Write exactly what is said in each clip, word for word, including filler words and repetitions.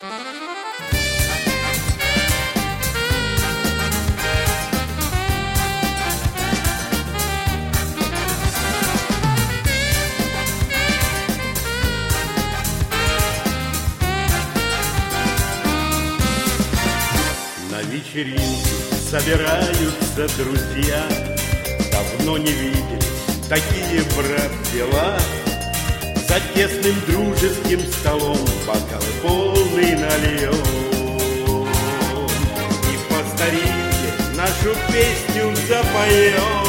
На вечеринке собираются друзья, давно не виделись, такие, брат, дела. За тесным дружеским столом бокалы полный нальем, и по старинке нашу песню запоем.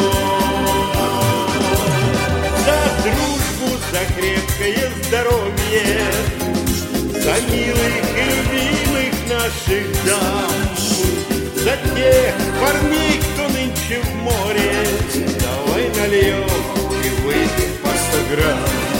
За дружбу, за крепкое здоровье, за милых и любимых наших дам, за тех парней, кто нынче в море. Давай нальем и выпьем по сто грамм.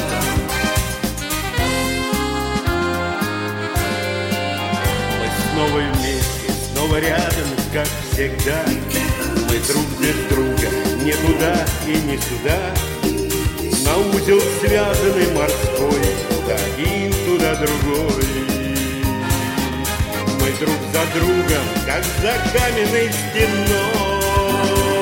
Мы снова вместе, снова рядом, как всегда. Мы друг без друга, не туда и не сюда. На узел связанный морской, туда один, туда другой. Мы друг за другом, как за каменной стеной.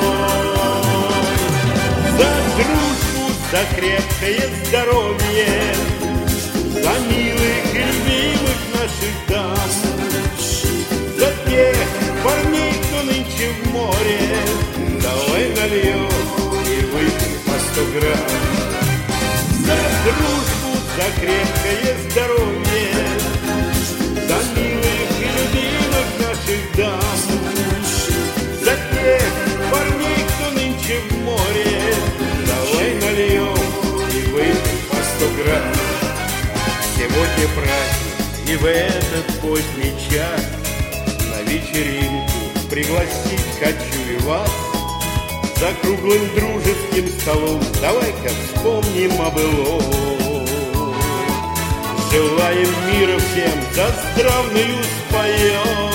За дружбу, за крепкое здоровье, за милых и любимых наших дам, за тех парней, кто нынче в море. Давай нальем и выпьем по сто грамм. За дружбу, за крепкое здоровье, за милых и любимых наших дам, за тех парней, кто нынче в море. Давай нальем и выпьем по сто грамм. Сегодня праздник, и в этот поздний час на вечеринку пригласить хочу и вас. За круглым дружеским столом давай-ка вспомним о былом. Желаем мира всем, за здравную споем.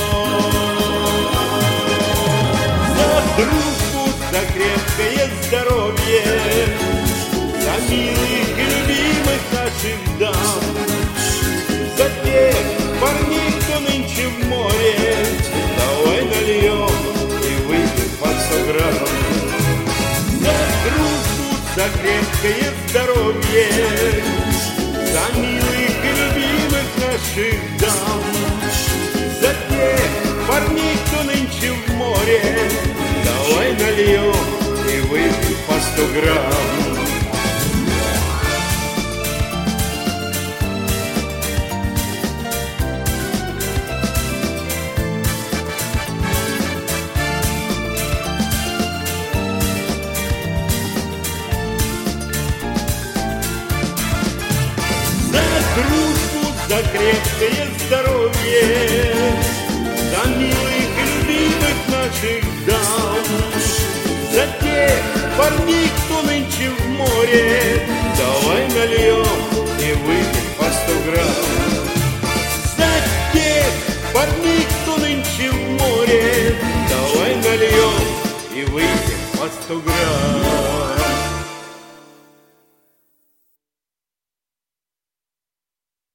За дружбу, за крепкое здоровье, за милых и любимых наших дам, за тех парней, кто нынче в море. Давай нальем и выпьем по сто грамм. За дружбу, за крепкое здоровье, за милых и любимых наших дам, за тех парней, кто нынче в море. Давай нальем и выпьем по сто грамм. Дружбу, за крепкое здоровье, за милых и любимых наших дам, за тех парней, кто нынче в море. Давай нальем и выпьем по сто грамм. За тех парней, кто нынче в море. Давай нальем и выпьем по сто грамм.